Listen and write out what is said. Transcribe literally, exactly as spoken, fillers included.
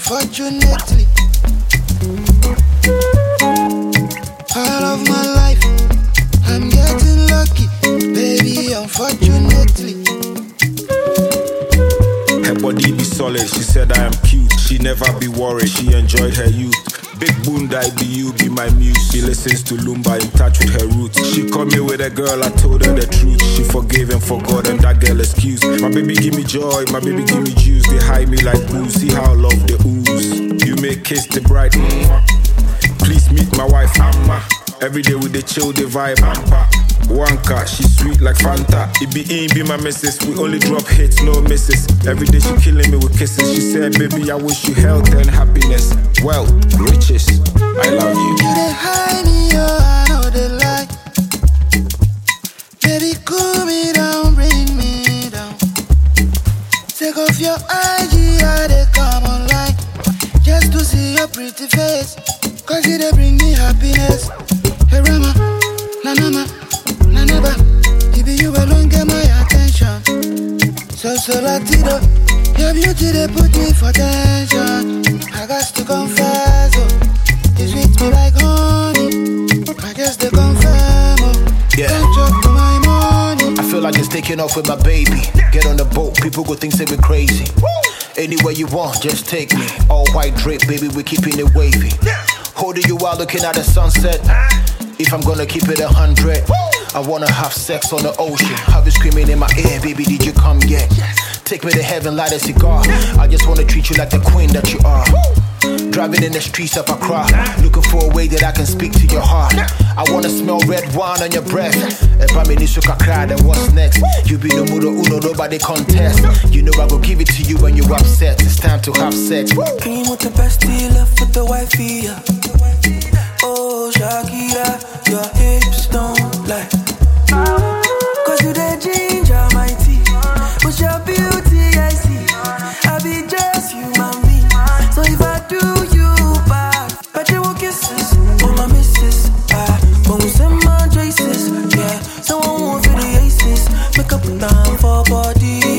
unfortunately. All of my life, I'm getting lucky, baby, unfortunately. Her body be solid, she said I am cute. She never be worried, she enjoyed her youth. Big Bunda, be you, be my muse. She listens to Lumba, in touch with her roots. She called me with a girl, I told her the truth. She forgave and forgot, and that girl excused. My baby give me joy, my baby give me juice. They hide me like booze, see how I love the ooze. You make kiss the bride, please meet my wife, Amma. Every day with the chill, the vibe, Wanka, she sweet like Fanta. It be in, be my missus. We only drop hits, no misses. Every day she killing me with kisses. She said, baby, I wish you health and happiness. Well, riches, I love you. You dey hide me, oh, I know they lie. Baby, cool me down, bring me down. Take off your I G, I dey come online just to see your pretty face. Cause you dey bring me happiness. Hey Rama, na na na never. Baby, you alone get my attention. So so latido, your beauty they put me for tension. I got to confess, oh, you sweet me like honey. I guess they confirm, oh, yeah. Don't talk to my money. I feel like it's taking off with my baby. Get on the boat, people go think say we crazy. Anywhere you want, just take me. All white drip, baby, we keeping it wavy. Holding you while looking at the sunset. If I'm gonna keep it a hundred, I wanna have sex on the ocean. Have you screaming in my ear, baby, did you come yet? Take me to heaven, light a cigar. I just wanna treat you like the queen that you are. Driving in the streets of Accra, looking for a way that I can speak to your heart. I wanna smell red wine on your breath. If I'm in Isuka cry, then what's next? You be no mudo uno, nobody contest. You know I go give it to you when you're upset. It's time to have sex. Came with the best deal, left with the wifey, yeah. Oh, Shakira, your hips don't lie. Cause you the ginger, my tea. With your beauty, I see. I be just you, mommy. So if I do you bad, but you will kisses. Oh, my missus, ah. When we send my traces, yeah. Someone won't feel the aces. Make up down for body.